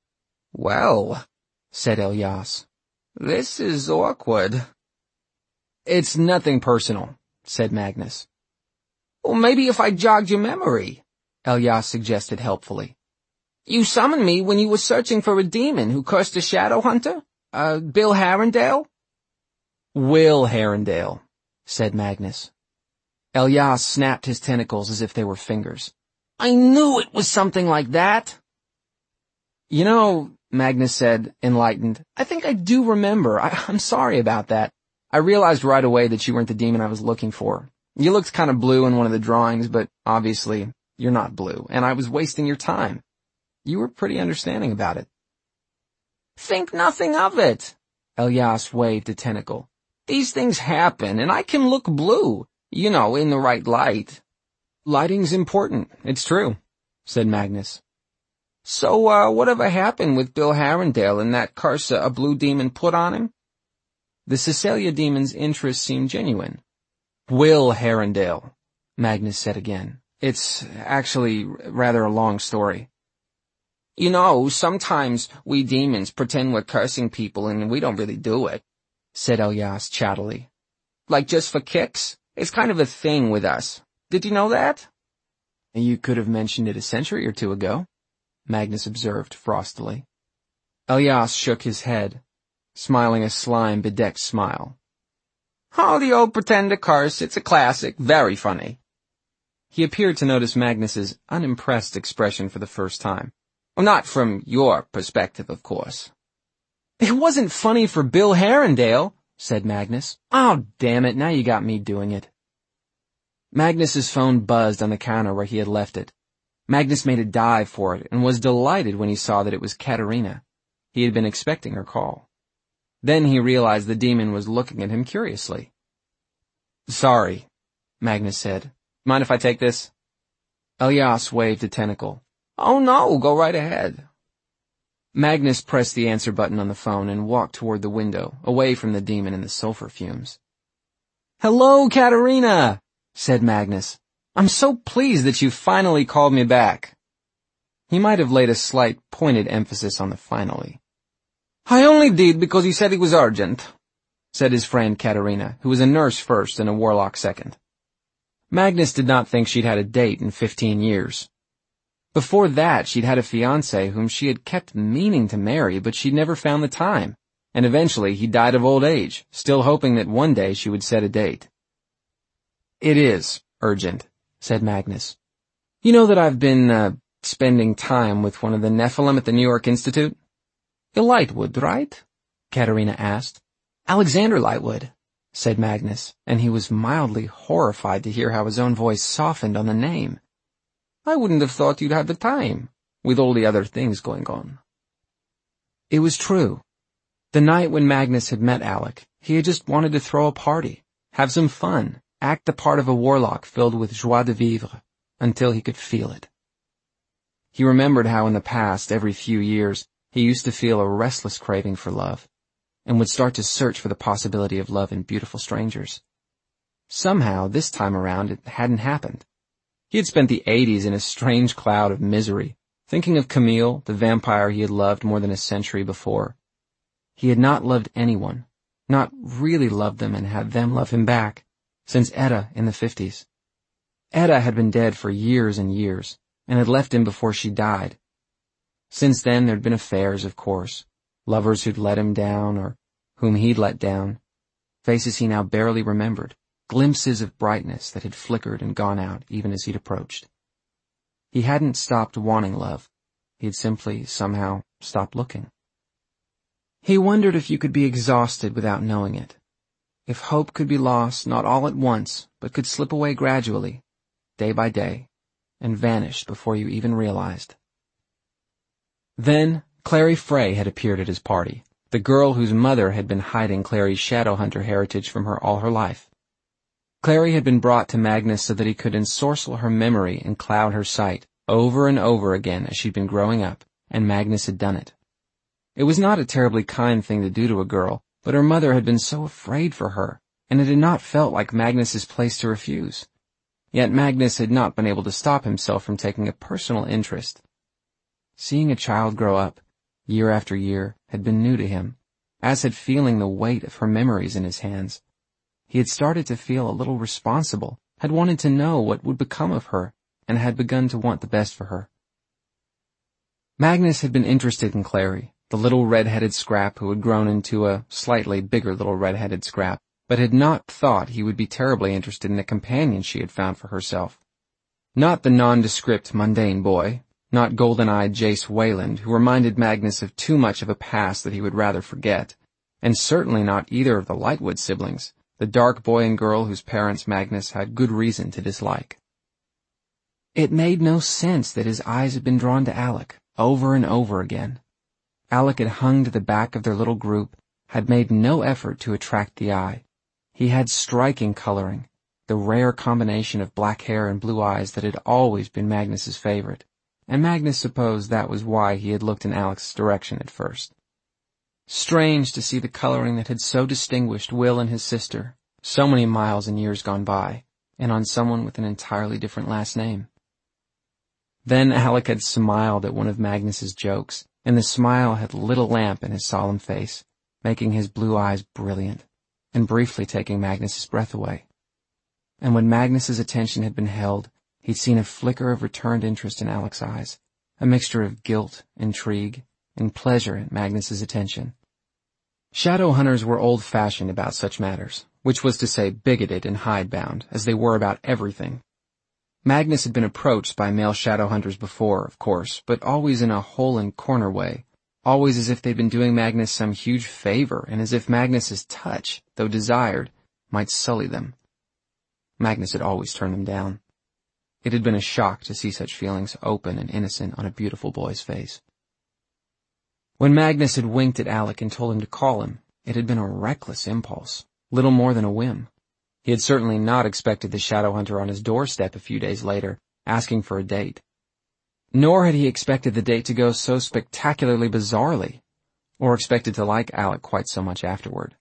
"Well," said Elias, "this is awkward." "It's nothing personal," said Magnus. "Well, maybe if I jogged your memory," Elias suggested helpfully. "You summoned me when you were searching for a demon who cursed a shadow hunter? Uh, Bill Harrendale?" "Will Harrendale," said Magnus. Elias snapped his tentacles as if they were fingers. "I knew it was something like that." "You know," Magnus said, enlightened, "I think I do remember. I, I'm sorry about that. I realized right away that you weren't the demon I was looking for. You looked kind of blue in one of the drawings, but obviously you're not blue, and I was wasting your time. You were pretty understanding about it." "Think nothing of it." Elias waved a tentacle. "These things happen, and I can look blue, you know, in the right light." "Lighting's important, it's true," said Magnus. So, uh, whatever happened with Bill Harrendale and that curse a blue demon put on him? The Cecilia demon's interest seemed genuine. Will Harrendale, Magnus said again. It's actually rather a long story. You know, sometimes we demons pretend we're cursing people and we don't really do it, said Elias chattily. Like just for kicks? It's kind of a thing with us. Did you know that? You could have mentioned it a century or two ago, Magnus observed frostily. Elias shook his head, smiling a slime-bedecked smile. Oh, the old pretend to curse, it's a classic, very funny. He appeared to notice Magnus's unimpressed expression for the first time. Well, not from your perspective, of course. It wasn't funny for Bill Harrendale, said Magnus. Oh, damn it, now you got me doing it. Magnus's phone buzzed on the counter where he had left it. Magnus made a dive for it and was delighted when he saw that it was Katerina. He had been expecting her call. Then he realized the demon was looking at him curiously. Sorry, Magnus said. Mind if I take this? Elias waved a tentacle. Oh no, go right ahead. Magnus pressed the answer button on the phone and walked toward the window, away from the demon and the sulfur fumes. Hello, Katerina, said Magnus. I'm so pleased that you finally called me back. He might have laid a slight pointed emphasis on the finally. I only did because he said it was urgent, said his friend Katerina, who was a nurse first and a warlock second. Magnus did not think she'd had a date in fifteen years. Before that, she'd had a fiancé whom she had kept meaning to marry, but she'd never found the time, and eventually he died of old age, still hoping that one day she would set a date. It is urgent, said Magnus. You know that I've been, uh, spending time with one of the Nephilim at the New York Institute? Lightwood, right? Katerina asked. Alexander Lightwood, said Magnus, and he was mildly horrified to hear how his own voice softened on the name. I wouldn't have thought you'd have the time, with all the other things going on. It was true. The night when Magnus had met Alec, he had just wanted to throw a party, have some fun, act the part of a warlock filled with joie de vivre, until he could feel it. He remembered how in the past, every few years, he used to feel a restless craving for love, and would start to search for the possibility of love in beautiful strangers. Somehow, this time around, it hadn't happened. He had spent the eighties in a strange cloud of misery, thinking of Camille, the vampire he had loved more than a century before. He had not loved anyone, not really loved them and had them love him back, since Etta in the fifties. Etta had been dead for years and years, and had left him before she died. Since then there'd been affairs, of course, lovers who'd let him down or whom he'd let down, faces he now barely remembered, glimpses of brightness that had flickered and gone out even as he'd approached. He hadn't stopped wanting love. He had simply, somehow, stopped looking. He wondered if you could be exhausted without knowing it. If hope could be lost not all at once, but could slip away gradually, day by day, and vanish before you even realized. Then, Clary Frey had appeared at his party, the girl whose mother had been hiding Clary's Shadowhunter heritage from her all her life. Clary had been brought to Magnus so that he could ensorcel her memory and cloud her sight over and over again as she'd been growing up, and Magnus had done it. It was not a terribly kind thing to do to a girl, but her mother had been so afraid for her, and it had not felt like Magnus's place to refuse. Yet Magnus had not been able to stop himself from taking a personal interest. Seeing a child grow up, year after year, had been new to him, as had feeling the weight of her memories in his hands. He had started to feel a little responsible, had wanted to know what would become of her, and had begun to want the best for her. Magnus had been interested in Clary, the little red-headed scrap who had grown into a slightly bigger little red-headed scrap, but had not thought he would be terribly interested in the companion she had found for herself. Not the nondescript, mundane boy, not golden-eyed Jace Wayland, who reminded Magnus of too much of a past that he would rather forget, and certainly not either of the Lightwood siblings, the dark boy and girl whose parents Magnus had good reason to dislike. It made no sense that his eyes had been drawn to Alec, over and over again. Alec had hung to the back of their little group, had made no effort to attract the eye. He had striking coloring, the rare combination of black hair and blue eyes that had always been Magnus's favorite, and Magnus supposed that was why he had looked in Alec's direction at first. Strange to see the coloring that had so distinguished Will and his sister, so many miles and years gone by, and on someone with an entirely different last name. Then Alec had smiled at one of Magnus's jokes, and the smile had lit a lamp in his solemn face, making his blue eyes brilliant, and briefly taking Magnus's breath away. And when Magnus's attention had been held, he'd seen a flicker of returned interest in Alec's eyes, a mixture of guilt, intrigue, and pleasure at Magnus's attention. Shadow hunters were old-fashioned about such matters, which was to say bigoted and hidebound, as they were about everything. Magnus had been approached by male shadow hunters before, of course, but always in a hole-and-corner way, always as if they'd been doing Magnus some huge favor, and as if Magnus's touch, though desired, might sully them. Magnus had always turned them down. It had been a shock to see such feelings open and innocent on a beautiful boy's face. When Magnus had winked at Alec and told him to call him, it had been a reckless impulse, little more than a whim. He had certainly not expected the shadow hunter on his doorstep a few days later, asking for a date. Nor had he expected the date to go so spectacularly bizarrely, or expected to like Alec quite so much afterward.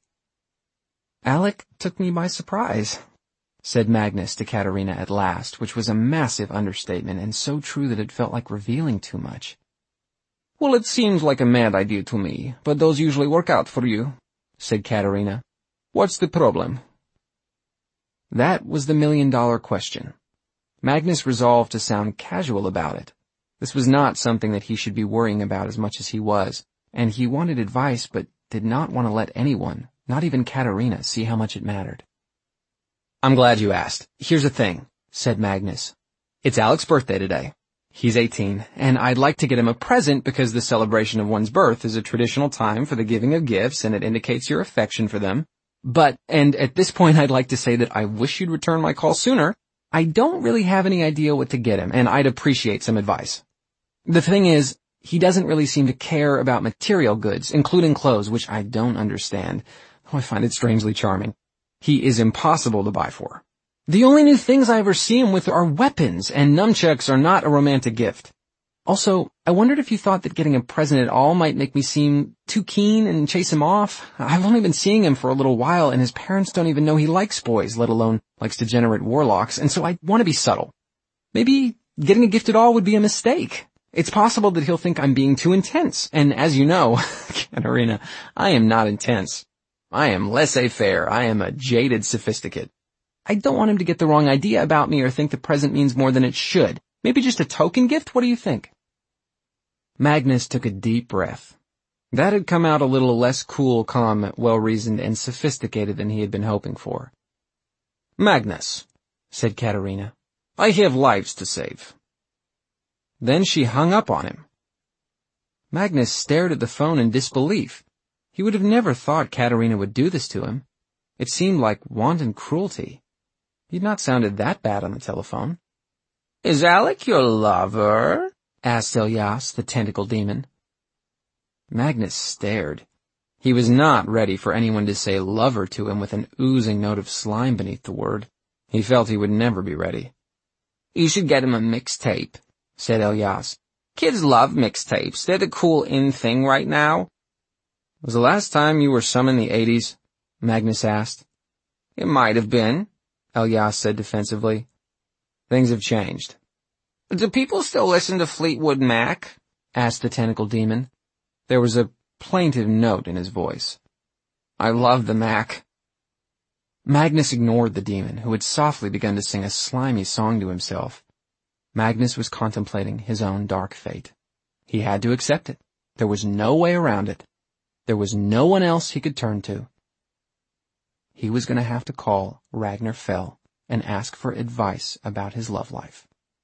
"Alec took me by surprise," said Magnus to Katerina at last, which was a massive understatement and so true that it felt like revealing too much. "Well, it seems like a mad idea to me, but those usually work out for you," said Katerina. "What's the problem?" That was the million-dollar question. Magnus resolved to sound casual about it. This was not something that he should be worrying about as much as he was, and he wanted advice but did not want to let anyone, not even Katerina, see how much it mattered. "I'm glad you asked. Here's the thing," said Magnus. "It's Alec's birthday today. He's eighteen, and I'd like to get him a present because the celebration of one's birth is a traditional time for the giving of gifts and it indicates your affection for them. But, and at this point I'd like to say that I wish you'd return my call sooner, I don't really have any idea what to get him, and I'd appreciate some advice. The thing is, he doesn't really seem to care about material goods, including clothes, which I don't understand, though I find it strangely charming. He is impossible to buy for. The only new things I ever see him with are weapons, and nunchucks are not a romantic gift. Also, I wondered if you thought that getting a present at all might make me seem too keen and chase him off. I've only been seeing him for a little while, and his parents don't even know he likes boys, let alone likes degenerate warlocks, and so I want to be subtle. Maybe getting a gift at all would be a mistake. It's possible that he'll think I'm being too intense, and as you know, Katerina, I am not intense. I am laissez-faire. I am a jaded sophisticate. I don't want him to get the wrong idea about me or think the present means more than it should. Maybe just a token gift? What do you think?" Magnus took a deep breath. That had come out a little less cool, calm, well-reasoned, and sophisticated than he had been hoping for. "Magnus," said Katerina, "I have lives to save." Then she hung up on him. Magnus stared at the phone in disbelief. He would have never thought Katerina would do this to him. It seemed like wanton cruelty. He'd not sounded that bad on the telephone. "Is Alec your lover?" asked Elias, the tentacle demon. Magnus stared. He was not ready for anyone to say lover to him with an oozing note of slime beneath the word. He felt he would never be ready. "You should get him a mixtape," said Elias. "Kids love mixtapes. They're the cool in thing right now." "Was the last time you were some in the eighties?" Magnus asked. "It might have been," Elias said defensively. "Things have changed." "Do people still listen to Fleetwood Mac?" asked the tentacle demon. There was a plaintive note in his voice. "I love the Mac." Magnus ignored the demon, who had softly begun to sing a slimy song to himself. Magnus was contemplating his own dark fate. He had to accept it. There was no way around it. There was no one else he could turn to. He was going to have to call Ragnar Fell and ask for advice about his love life.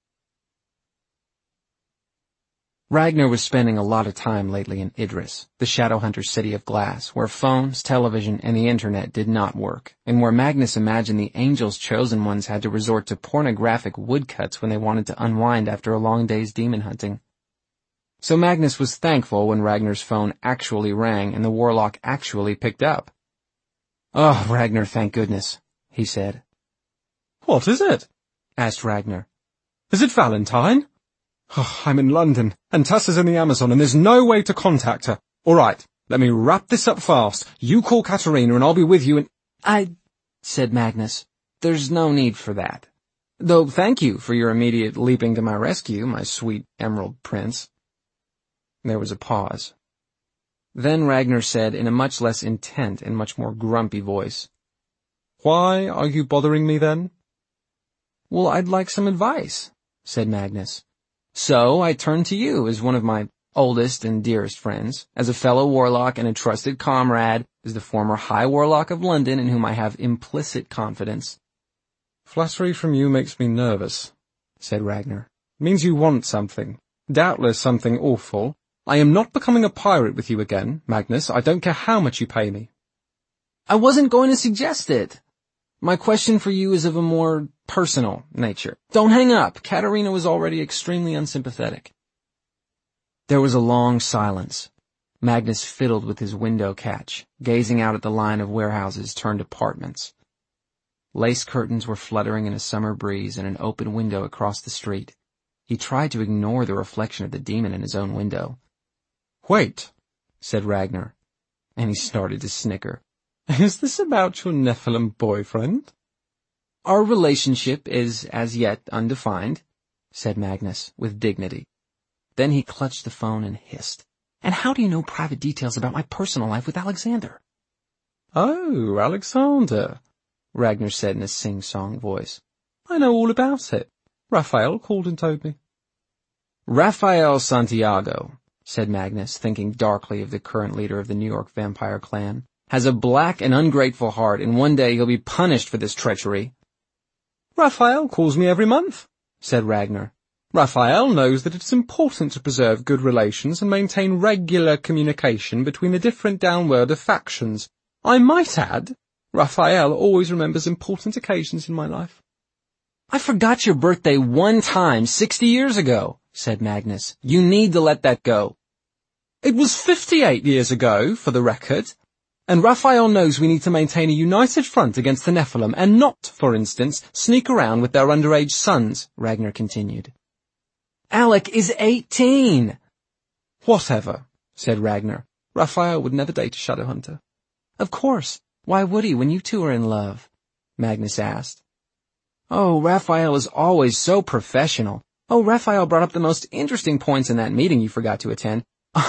Ragnar was spending a lot of time lately in Idris, the Shadowhunter city of glass, where phones, television, and the internet did not work, and where Magnus imagined the Angel's chosen ones had to resort to pornographic woodcuts when they wanted to unwind after a long day's demon hunting. So Magnus was thankful when Ragnar's phone actually rang and the warlock actually picked up. "Oh, Ragnar, thank goodness," he said. "What is it?" asked Ragnar. "Is it Valentine?" Oh, I'm in London, and Tessa's in the Amazon, and there's no way to contact her. All right, let me wrap this up fast. You call Katerina, and I'll be with you in— I, said Magnus, there's no need for that. Though thank you for your immediate leaping to my rescue, my sweet Emerald Prince. There was a pause. Then Ragnar said in a much less intent and much more grumpy voice, Why are you bothering me then? Well, I'd like some advice, said Magnus. So I turned to you as one of my oldest and dearest friends, as a fellow warlock and a trusted comrade, as the former High Warlock of London in whom I have implicit confidence. Flattery from you makes me nervous, said Ragnar. It means you want something. Doubtless something awful. I am not becoming a pirate with you again, Magnus. I don't care how much you pay me. I wasn't going to suggest it. My question for you is of a more personal nature. Don't hang up. Katerina was already extremely unsympathetic. There was a long silence. Magnus fiddled with his window catch, gazing out at the line of warehouses turned apartments. Lace curtains were fluttering in a summer breeze in an open window across the street. He tried to ignore the reflection of the demon in his own window. Wait, said Ragnar, and he started to snicker. Is this about your Nephilim boyfriend? Our relationship is as yet undefined, said Magnus with dignity. Then he clutched the phone and hissed. And how do you know private details about my personal life with Alexander? Oh, Alexander, Ragnar said in a sing-song voice. I know all about it. Raphael called and told me. Raphael Santiago, said Magnus, thinking darkly of the current leader of the New York vampire clan, has a black and ungrateful heart, and one day he'll be punished for this treachery. Raphael calls me every month, said Ragnar. Raphael knows that it's important to preserve good relations and maintain regular communication between the different downworlder factions. I might add, Raphael always remembers important occasions in my life. I forgot your birthday one time sixty years ago, said Magnus. You need to let that go. It was fifty-eight years ago, for the record. And Raphael knows we need to maintain a united front against the Nephilim and not, for instance, sneak around with their underage sons, Ragnar continued. Alec is eighteen. Whatever, said Ragnar. Raphael would never date a Shadowhunter. Of course. Why would he when you two are in love? Magnus asked. Oh, Raphael is always so professional. Oh, Raphael brought up the most interesting points in that meeting you forgot to attend.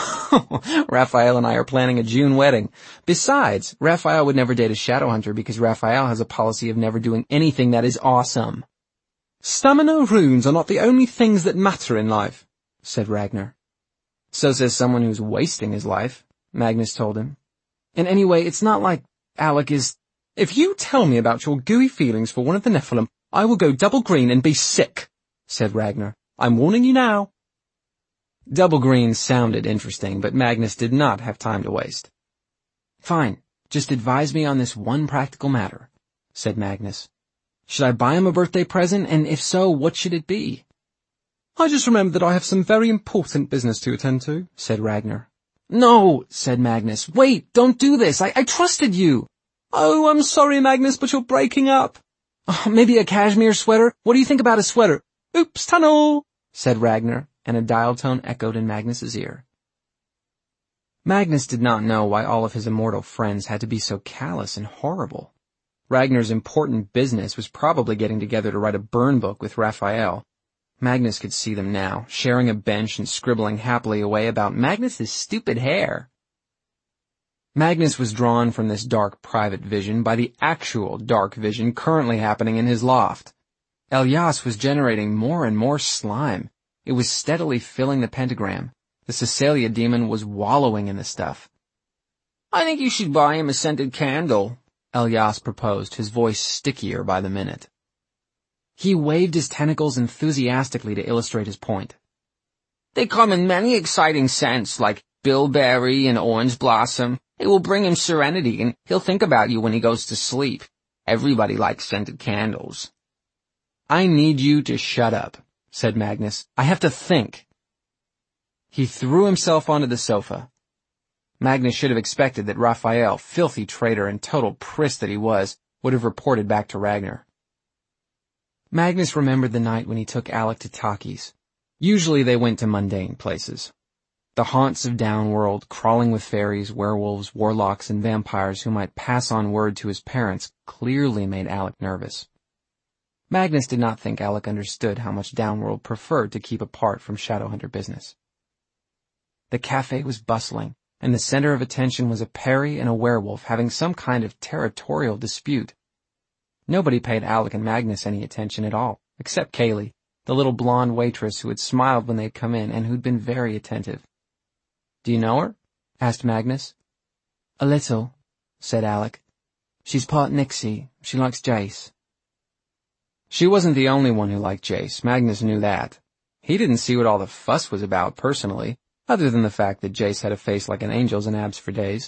Oh, Raphael and I are planning a June wedding. Besides, Raphael would never date a Shadowhunter because Raphael has a policy of never doing anything that is awesome. Stamina runes are not the only things that matter in life, said Ragnar. So says someone who's wasting his life, Magnus told him. And anyway, it's not like Alec is... If you tell me about your gooey feelings for one of the Nephilim, I will go double green and be sick, said Ragnar. I'm warning you now. Double green sounded interesting, but Magnus did not have time to waste. Fine, just advise me on this one practical matter, said Magnus. Should I buy him a birthday present, and if so, what should it be? I just remembered that I have some very important business to attend to, said Ragnar. No, said Magnus. Wait, don't do this. I, I trusted you. Oh, I'm sorry, Magnus, but you're breaking up. Oh, maybe a cashmere sweater? What do you think about a sweater? Oops, tunnel, said Ragnar, and a dial tone echoed in Magnus's ear. Magnus did not know why all of his immortal friends had to be so callous and horrible. Ragnar's important business was probably getting together to write a burn book with Raphael. Magnus could see them now, sharing a bench and scribbling happily away about Magnus's stupid hair. Magnus was drawn from this dark private vision by the actual dark vision currently happening in his loft. Elias was generating more and more slime. It was steadily filling the pentagram. The Cecilia demon was wallowing in the stuff. I think you should buy him a scented candle, Elias proposed, his voice stickier by the minute. He waved his tentacles enthusiastically to illustrate his point. They come in many exciting scents, like bilberry and orange blossom. It will bring him serenity, and he'll think about you when he goes to sleep. Everybody likes scented candles. I need you to shut up, said Magnus. I have to think. He threw himself onto the sofa. Magnus should have expected that Raphael, filthy traitor and total priss that he was, would have reported back to Ragnar. Magnus remembered the night when he took Alec to Taki's. Usually they went to mundane places. The haunts of Downworld, crawling with fairies, werewolves, warlocks, and vampires who might pass on word to his parents, clearly made Alec nervous. Magnus did not think Alec understood how much Downworld preferred to keep apart from Shadowhunter business. The cafe was bustling, and the center of attention was a Perry and a werewolf having some kind of territorial dispute. Nobody paid Alec and Magnus any attention at all, except Kaylee, the little blonde waitress who had smiled when they'd come in and who'd been very attentive. "Do you know her?" asked Magnus. "A little," said Alec. "She's part Nixie. She likes Jace." She wasn't the only one who liked Jace. Magnus knew that. He didn't see what all the fuss was about personally, other than the fact that Jace had a face like an angel's and abs for days.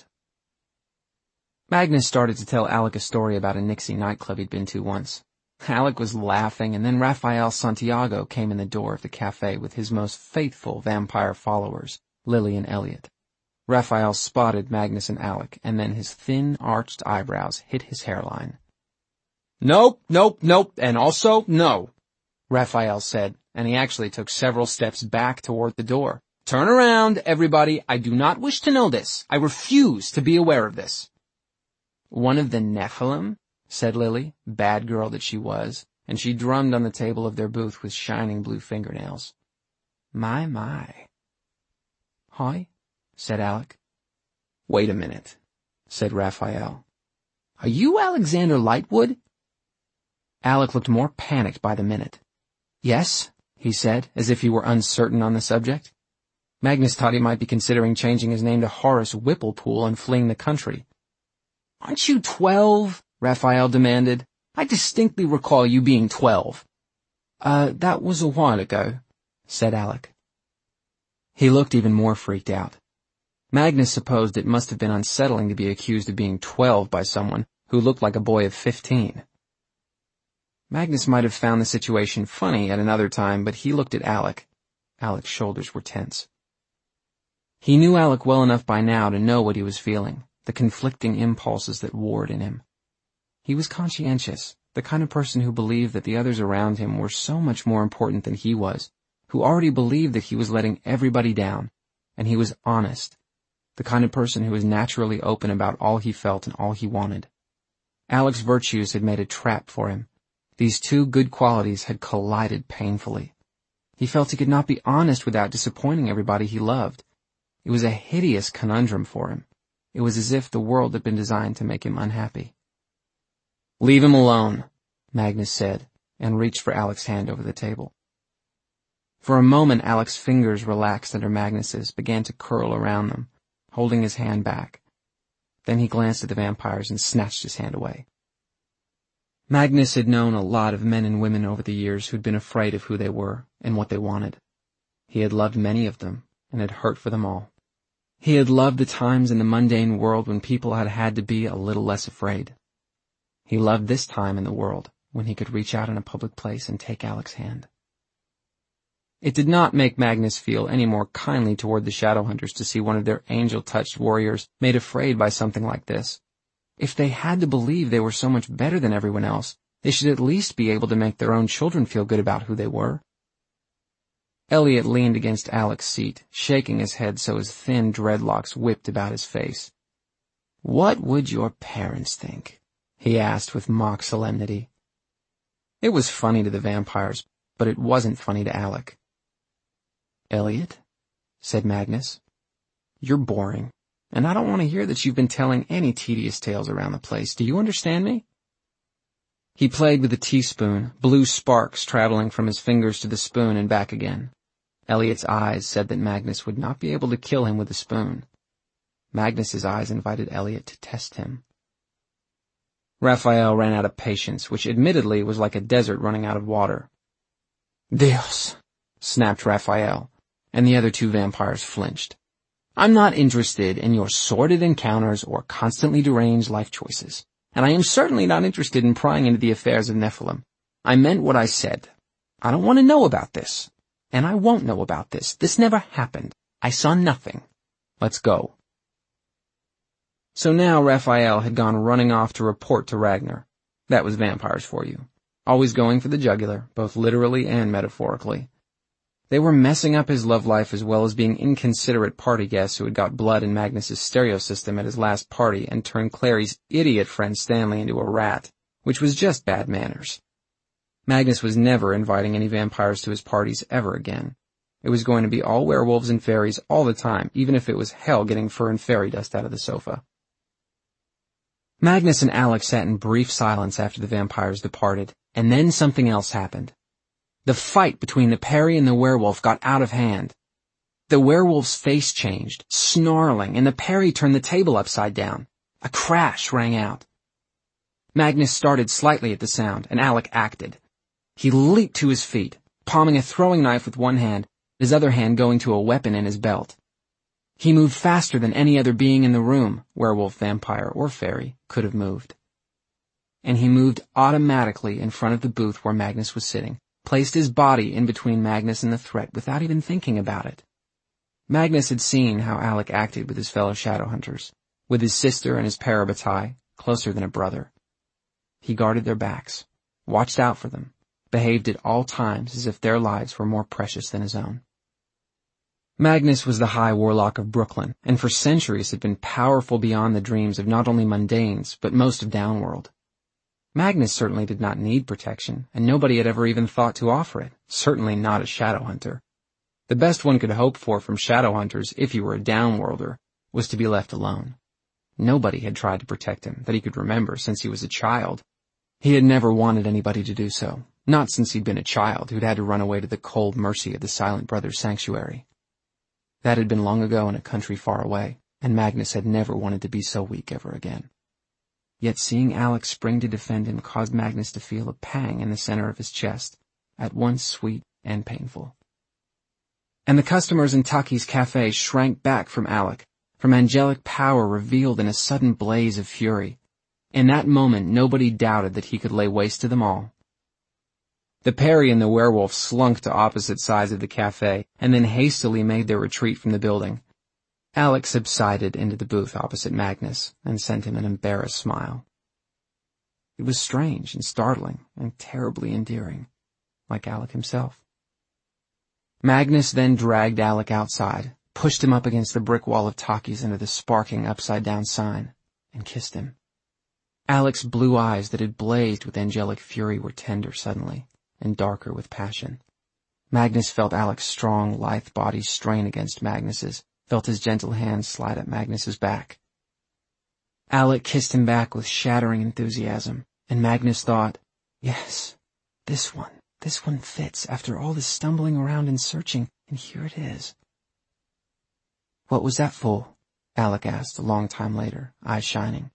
Magnus started to tell Alec a story about a Nixie nightclub he'd been to once. Alec was laughing, and then Rafael Santiago came in the door of the cafe with his most faithful vampire followers, Lily and Elliot. Rafael spotted Magnus and Alec, and then his thin, arched eyebrows hit his hairline. "Nope, nope, nope, and also no," Rafael said, and he actually took several steps back toward the door. "Turn around, everybody. I do not wish to know this. I refuse to be aware of this." "One of the Nephilim?" said Lily, bad girl that she was, and she drummed on the table of their booth with shining blue fingernails. "My, my." "Hi," said Alec. "Wait a minute," said Raphael. "Are you Alexander Lightwood?" Alec looked more panicked by the minute. "Yes," he said, as if he were uncertain on the subject. Magnus thought he might be considering changing his name to Horace Whipplepool and fleeing the country. "Aren't you twelve?" Raphael demanded. "I distinctly recall you being twelve." Uh, that was a while ago," said Alec. He looked even more freaked out. Magnus supposed it must have been unsettling to be accused of being twelve by someone who looked like a boy of fifteen. Magnus might have found the situation funny at another time, but he looked at Alec. Alec's shoulders were tense. He knew Alec well enough by now to know what he was feeling, the conflicting impulses that warred in him. He was conscientious, the kind of person who believed that the others around him were so much more important than he was, who already believed that he was letting everybody down, and he was honest, the kind of person who was naturally open about all he felt and all he wanted. Alec's virtues had made a trap for him. These two good qualities had collided painfully. He felt he could not be honest without disappointing everybody he loved. It was a hideous conundrum for him. It was as if the world had been designed to make him unhappy. "Leave him alone," Magnus said, and reached for Alec's hand over the table. For a moment Alec's fingers relaxed under Magnus's, began to curl around them, holding his hand back. Then he glanced at the vampires and snatched his hand away. Magnus had known a lot of men and women over the years who'd been afraid of who they were and what they wanted. He had loved many of them, and had hurt for them all. He had loved the times in the mundane world when people had had to be a little less afraid. He loved this time in the world, when he could reach out in a public place and take Alec's hand. It did not make Magnus feel any more kindly toward the Shadowhunters to see one of their angel-touched warriors made afraid by something like this. If they had to believe they were so much better than everyone else, they should at least be able to make their own children feel good about who they were. Elliot leaned against Alec's seat, shaking his head so his thin dreadlocks whipped about his face. "What would your parents think?" he asked with mock solemnity. It was funny to the vampires, but it wasn't funny to Alec. "Elliot," said Magnus, "you're boring, and I don't want to hear that you've been telling any tedious tales around the place. Do you understand me?" He played with a teaspoon, blue sparks traveling from his fingers to the spoon and back again. Elliot's eyes said that Magnus would not be able to kill him with a spoon. Magnus's eyes invited Elliot to test him. Raphael ran out of patience, which admittedly was like a desert running out of water. "Dios," snapped Raphael, and the other two vampires flinched. "I'm not interested in your sordid encounters or constantly deranged life choices, and I am certainly not interested in prying into the affairs of Nephilim. I meant what I said. I don't want to know about this, and I won't know about this. This never happened. I saw nothing. Let's go." So now Raphael had gone running off to report to Ragnar. That was vampires for you. Always going for the jugular, both literally and metaphorically. They were messing up his love life as well as being inconsiderate party guests who had got blood in Magnus's stereo system at his last party and turned Clary's idiot friend Stanley into a rat, which was just bad manners. Magnus was never inviting any vampires to his parties ever again. It was going to be all werewolves and fairies all the time, even if it was hell getting fur and fairy dust out of the sofa. Magnus and Alec sat in brief silence after the vampires departed, and then something else happened. The fight between the Peri and the werewolf got out of hand. The werewolf's face changed, snarling, and the Peri turned the table upside down. A crash rang out. Magnus started slightly at the sound, and Alec acted. He leaped to his feet, palming a throwing knife with one hand, his other hand going to a weapon in his belt. He moved faster than any other being in the room, werewolf, vampire, or fairy, could have moved. And he moved automatically in front of the booth where Magnus was sitting, placed his body in between Magnus and the threat without even thinking about it. Magnus had seen how Alec acted with his fellow Shadowhunters, with his sister and his parabatai, closer than a brother. He guarded their backs, watched out for them, behaved at all times as if their lives were more precious than his own. Magnus was the High Warlock of Brooklyn, and for centuries had been powerful beyond the dreams of not only mundanes, but most of Downworld. Magnus certainly did not need protection, and nobody had ever even thought to offer it, certainly not a Shadowhunter. The best one could hope for from Shadowhunters, if he were a Downworlder, was to be left alone. Nobody had tried to protect him, that he could remember, since he was a child. He had never wanted anybody to do so, not since he'd been a child who'd had to run away to the cold mercy of the Silent Brothers' sanctuary. That had been long ago in a country far away, and Magnus had never wanted to be so weak ever again. Yet seeing Alec spring to defend him caused Magnus to feel a pang in the center of his chest, at once sweet and painful. And the customers in Taki's cafe shrank back from Alec, from angelic power revealed in a sudden blaze of fury. In that moment nobody doubted that he could lay waste to them all. The Peri and the werewolf slunk to opposite sides of the cafe, and then hastily made their retreat from the building. Alec subsided into the booth opposite Magnus, and sent him an embarrassed smile. It was strange and startling, and terribly endearing, like Alec himself. Magnus then dragged Alec outside, pushed him up against the brick wall of Taki's under the sparking upside-down sign, and kissed him. Alec's blue eyes that had blazed with angelic fury were tender suddenly, and darker with passion. Magnus felt Alec's strong, lithe body strain against Magnus's, felt his gentle hands slide up Magnus's back. Alec kissed him back with shattering enthusiasm, and Magnus thought, yes, this one, this one fits after all this stumbling around and searching, and here it is. What was that for? Alec asked a long time later, eyes shining.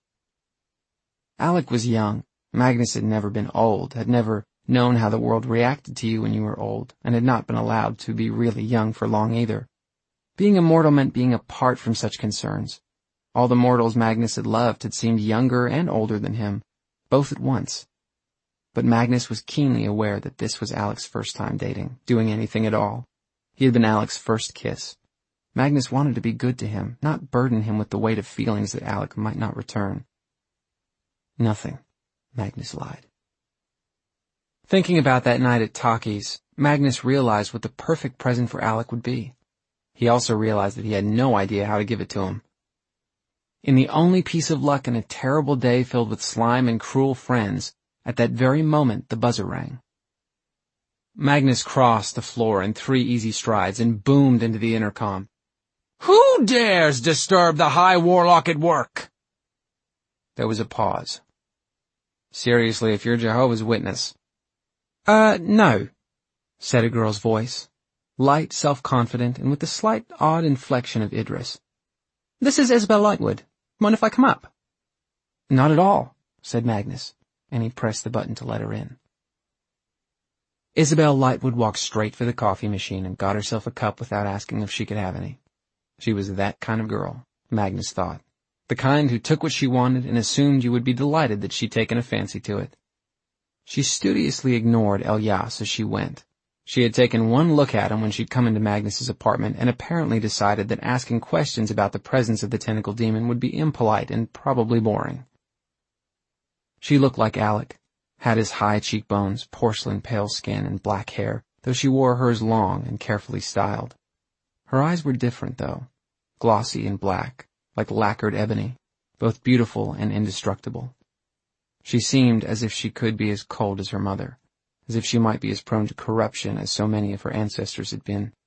Alec was young. Magnus had never been old, had never known how the world reacted to you when you were old, and had not been allowed to be really young for long either. Being a mortal meant being apart from such concerns. All the mortals Magnus had loved had seemed younger and older than him, both at once. But Magnus was keenly aware that this was Alec's first time dating, doing anything at all. He had been Alec's first kiss. Magnus wanted to be good to him, not burden him with the weight of feelings that Alec might not return. Nothing, Magnus lied. Thinking about that night at Taki's, Magnus realized what the perfect present for Alec would be. He also realized that he had no idea how to give it to him. In the only piece of luck in a terrible day filled with slime and cruel friends, at that very moment the buzzer rang. Magnus crossed the floor in three easy strides and boomed into the intercom. "Who dares disturb the High Warlock at work?" There was a pause. "Seriously, if you're Jehovah's Witness." Uh, no, said a girl's voice, light, self-confident, and with the slight, odd inflection of Idris. "This is Isabel Lightwood. Mind if I come up?" "Not at all," said Magnus, and he pressed the button to let her in. Isabel Lightwood walked straight for the coffee machine and got herself a cup without asking if she could have any. She was that kind of girl, Magnus thought. The kind who took what she wanted and assumed you would be delighted that she'd taken a fancy to it. She studiously ignored Elias as she went. She had taken one look at him when she'd come into Magnus's apartment and apparently decided that asking questions about the presence of the tentacle demon would be impolite and probably boring. She looked like Alec, had his high cheekbones, porcelain pale skin, and black hair, though she wore hers long and carefully styled. Her eyes were different, though, glossy and black, like lacquered ebony, both beautiful and indestructible. She seemed as if she could be as cold as her mother, as if she might be as prone to corruption as so many of her ancestors had been.